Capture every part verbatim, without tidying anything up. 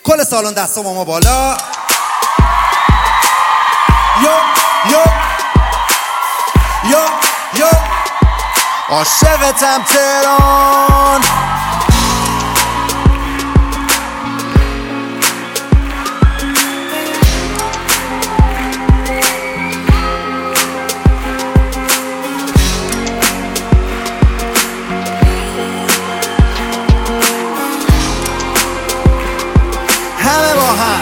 کل سالن دستا با ما بالا. یو یو یو یو عاشقتم تهران. همه با هم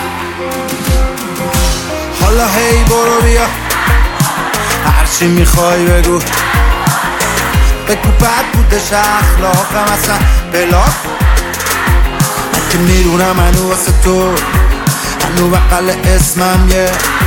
حالا هی برو بیا، هرچی میخوای بگو بگو. بد بودش اخلاقم اصلا بلاک، من که میدونم هنو واسه تو، هنو بقل اسمم یه،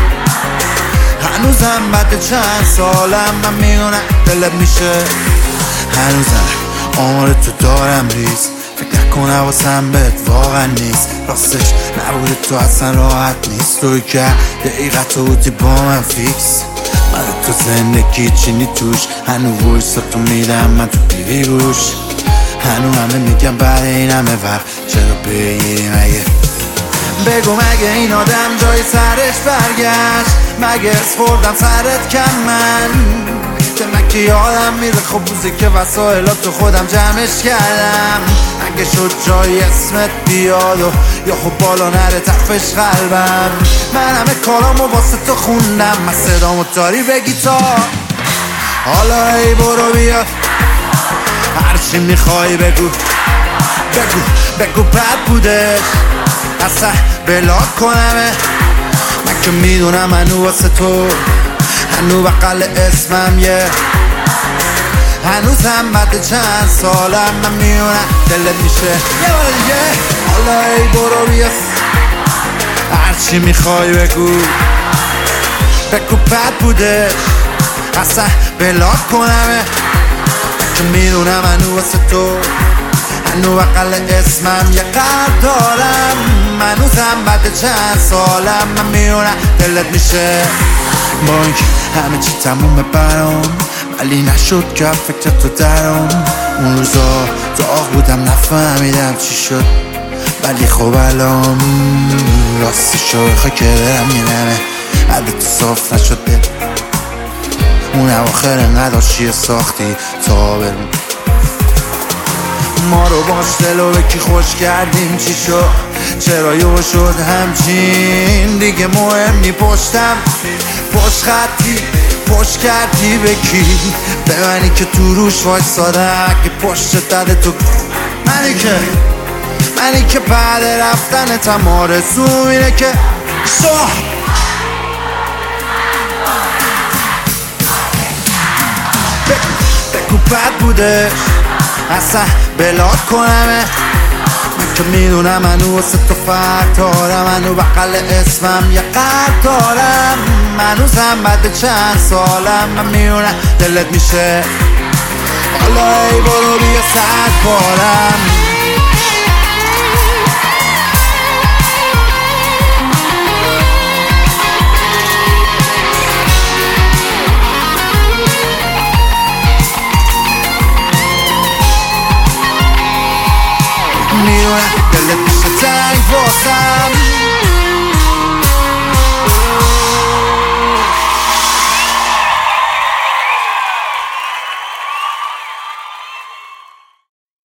هنوزم بعد چند سالم من میدونم دلت میشه. هنوزم آمار تو دارم ریز، فکر نکنه واسم بهت واقعا نیست. راستش نبوده تو اصلا راحت نیست، توی که دقیقه تو بودی با من فیکس. من تو زندگی چینی توش، هنو ویسا تو میدم من تو بیوی روش. هنو همه میگم بعد این همه وقت چرا بگیری مگه؟ بگو مگه این آدم جای سرش برگشت؟ مگه از خوردم سرت کم من؟ که من که یادم میره خب روزی که وسایلات تو خودم جمعش کردم. اگه شد جای اسمت بیاد و یا خب بالا نره تفش قلبم. من همه کارامو واسه تو خوندم، من صدامو داری بگی تا حالا ای برو بیا، هرچی میخوای بگو بگو بگو. بد بودش اصلا بلاک کنمه، من که میدونم هنو واسه تو، هنو بقل اسمم یه، هنوزم بعد چند سالم من میونم دلت میشه یه بار دیگه. حالا ای برو بیا، هرچی میخوای بگو بگو. بد بوده اصلا بلاک کنمه، که میدونم هنو واسه تو، هنو بقل اسمم یه قلب دارم. هنوزم بعد چند سالم من میونم دلت میشه. با اینکه همه چی تمومه برام، ولی نشد که فکر تو درام. اون روزا داغ بودم نفهمیدم چی شد، ولی خب الان راستی شو بخوای که برم میرمه. بعد تو صاف نشده اون اواخر انقدر چیه ساختی تا برم ما رو باش دلو بکی خوش کردیم. چی شد چرا یو شد همچین دیگه مهم نی؟ پشتم پشت خطی پشت کردی بکی به منی که تو روش وایسادم. اگه پشت داده تو منی که منی که بعد رفتن تم آرزوم اینه که صح بگو. بد بوده اصلا بلاک کنمه، من که میدونم هنو واسه تو فرق دارم. هنو بقل اسمم یه قلب دارم. هنوزم بعد چند سالم من میدونم دلت میشه. حالا ای برو بیا صد بارم. میدونم دلت میشه تنگ واسم.